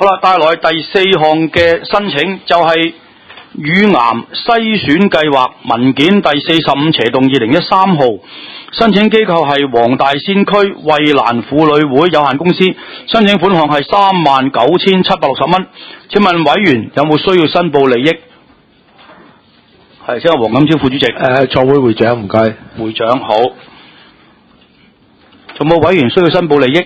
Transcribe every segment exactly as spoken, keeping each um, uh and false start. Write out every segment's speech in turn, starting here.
好啦，帶來第四項嘅申請就係乳癌篩選計劃文件第四十五斜動二零一三號，申請機構係黃大仙區衛蘭婦女會有限公司，申請款項係三萬九千七百六十蚊。請問委員有冇需要申報利益？係，請阿黃錦超副主席。 誒，座會會長唔該。 會長好。仲冇委員需要申報利益？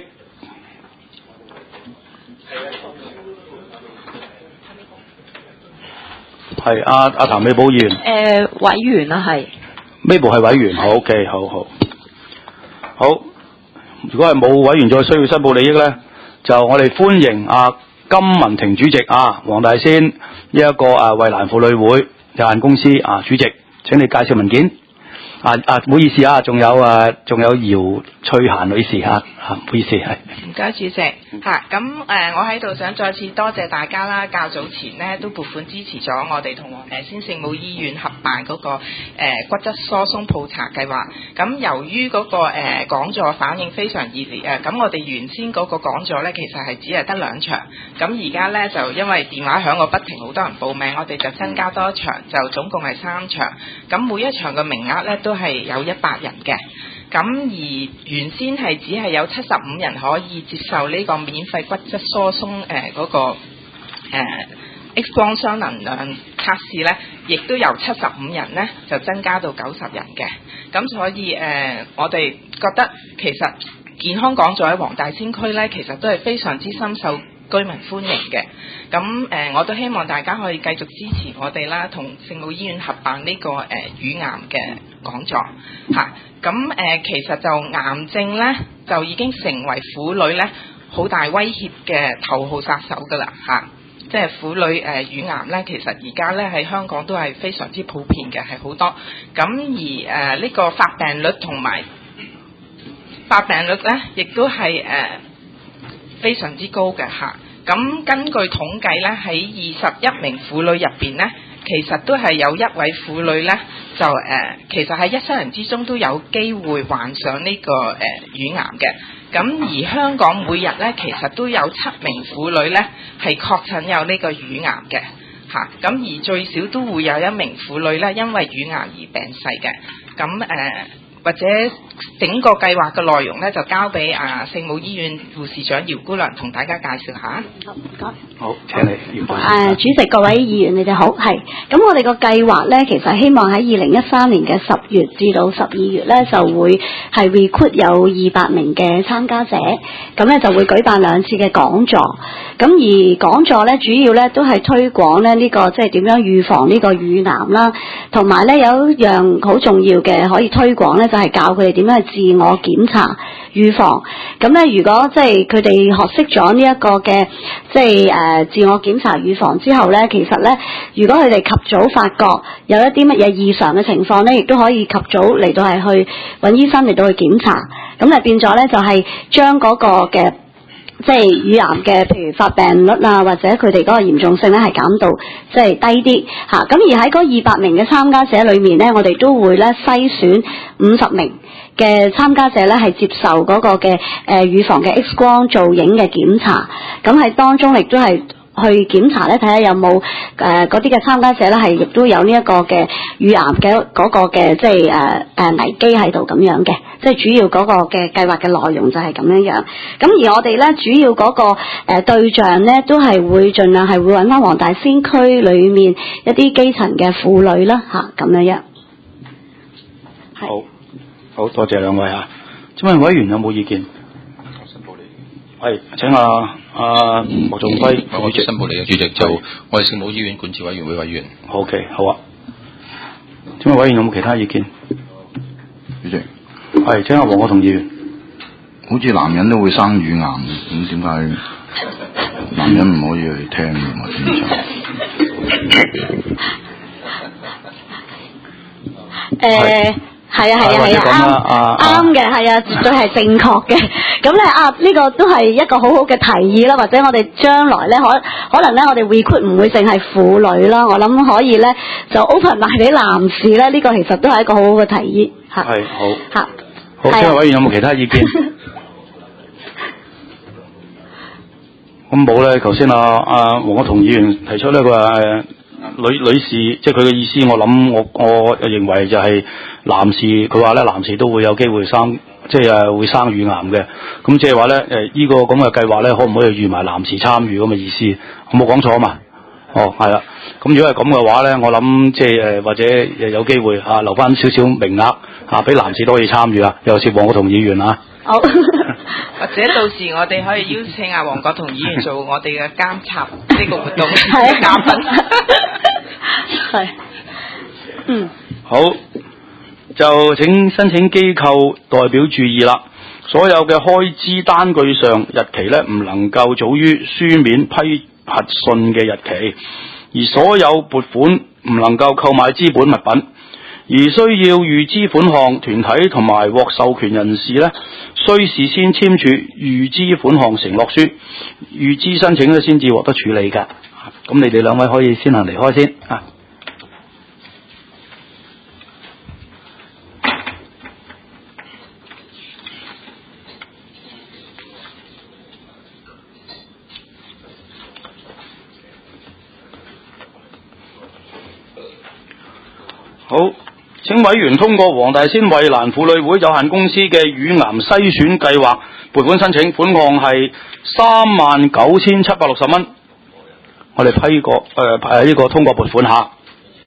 係阿阿譚美寶議員。誒、 呃，委員啊，係。 咩部係委員？好 ，OK， 好好。好，如果係冇委員再需要申報利益咧，就我哋歡迎阿、啊、金文婷主席啊，黃大仙呢一個誒衛蘭婦女會有限公司啊主席，請你介紹文件。啊啊，唔好意思啊，仲有誒，仲、啊、有姚翠嫻女士嚇嚇，唔好意思係。 唔該，主席嚇。咁、啊、誒，我喺度想再次多謝大家啦。較早前呢都撥款支持咗我哋同黃大仙聖母醫院合辦嗰、那個、呃、骨質疏鬆普查計劃。咁由於嗰、那個誒、呃、講座反應非常熱烈啊，咁我哋原先嗰個講座咧其實係只係得兩場。咁而家咧就因為電話響個不停，好多人報名，我哋就增加多一場，就總共係三場。咁每一場嘅名額咧都係有一百人嘅。咁而原先係只係有七十五人可以接受呢個免費骨質疏鬆誒嗰、呃那個、呃、X 光雙能量測試咧，亦都由七十五人咧就增加到九十人嘅。咁所以誒、呃，我哋覺得其實健康講座喺黃大仙區咧，其實都係非常之深受居民歡迎嘅。咁誒、呃，我都希望大家可以繼續支持我哋啦，同聖母醫院合辦呢、這個誒、呃、乳癌嘅講座嚇。咁誒、呃，其實就癌症咧，就已經成為婦女咧好大威脅嘅頭號殺手㗎啦嚇。即係婦女誒、呃、乳癌咧，其實而家咧喺香港都係非常之普遍嘅，係好多。咁而誒呢、呃這個發病率同埋發病率咧，亦都係誒、呃、非常之高嘅嚇。咁根據統計咧，喺二十一名婦女入邊咧，其實都係有一位婦女咧，就誒、呃、其實喺一生人之中都有機會患上呢、這個誒、呃、乳癌嘅。咁而香港每日咧，其實都有七名婦女咧係確診有呢個乳癌嘅嚇。咁、啊、而最少都會有一名婦女咧，因為乳癌而病逝嘅。咁誒、呃、或者整個計劃嘅內容咧，就交俾啊聖母醫院護士長姚姑娘同大家介紹下。 好，唔該。 好，請你。姚姑娘。 誒，主席、各位議員，你哋好。係，咁我哋個計劃咧，其實希望喺二零一三年嘅十月至到十二月咧，就會係 recruit 有二百名嘅參加者，咁咧就會舉辦兩次嘅講座。咁而講座咧，主要咧都係推廣咧呢個即係點樣預防呢個乳癌啦，同埋咧有一樣好重要嘅可以推廣咧，就係教佢哋點樣去自我檢查預防。咁咧，如果即係佢哋學識咗呢一個嘅即係誒自我檢查預防之後咧，其實咧，如果佢哋及早發覺有一啲乜嘢異常嘅情況咧，亦都可以及早嚟到係去揾醫生嚟到去檢查。咁就變咗咧，就係將嗰個嘅即係乳癌嘅，譬如發病率啊，或者佢哋嗰個嚴重性咧，係減到即係低啲嚇。咁而喺嗰二百名嘅參加者裏面咧，我哋都會咧篩選五十名嘅參加者咧，係接受嗰個嘅誒乳房嘅 X 光造影嘅檢查。咁喺當中亦都係去檢查咧，睇下有冇誒嗰啲嘅參加者咧，係亦都有呢一個嘅乳癌嘅嗰個嘅即係誒誒危機喺度咁樣嘅。即係主要嗰個嘅計劃嘅內容就係咁樣樣。咁而我哋咧主要嗰、那個誒、呃、對象咧，都係會盡量係會揾翻黃大仙區裏面一啲基層嘅婦女啦嚇咁樣樣。 好，好多謝兩位嚇。請問委員有冇意見？ 我申報你。 係請阿阿莫仲輝我申報你嘅主席，就我係聖母醫院管治委員會委員。 好嘅，好啊。請問委員有冇其他意見？ 主席。 係，請阿黃國同議員。 好似男人都會生乳癌，咁點解男人唔可以去聽我檢查？ 誒，係啊係啊係啊，啱啱嘅係啊，絕對係正確嘅。咁咧啊，呢個都係一個好好嘅提議啦，或者我哋將來咧可可能咧，我哋 recruit 唔會淨係婦女啦，我諗可以咧就 open 埋俾男士咧，呢個其實都係一個好好嘅提議嚇。 係好。 嚇。 好，請委員有冇其他意見？ 咁冇咧，頭先啊啊黃國同議員提出呢個誒女女士，即係佢嘅意思，我諗我我認為就係男士，佢話咧男士都會有機會生，即係誒會生乳癌嘅。咁即係話咧誒呢個咁嘅計劃咧，可唔可以預埋男士參與咁嘅意思？我冇講錯啊嘛？哦，係啦。咁如果係咁嘅話咧，我諗即係誒或者誒有機會啊留翻少少名額啊，俾男士都可以參與啊。尤其是黃國同議員啊。 好。 或者到時我哋可以邀請阿黃國同議員做我哋嘅監察呢個活動嘅嘉賓。 係。嗯。 好，就請申請機構代表注意啦。所有嘅開支單據上日期咧唔能夠早於書面批核信嘅日期，而所有撥款唔能夠購買資本物品，而需要預支款項團體同埋獲授權人士咧，需事先簽署預支款項承諾書，預支申請咧先至獲得處理㗎。咁你哋兩位可以先行離開先啊。好，請委員通過黃大仙衛蘭婦女會有限公司嘅乳癌篩選計劃撥款申請，款項係三萬九千七百六十蚊。我哋批過誒誒呢個通過撥款嚇。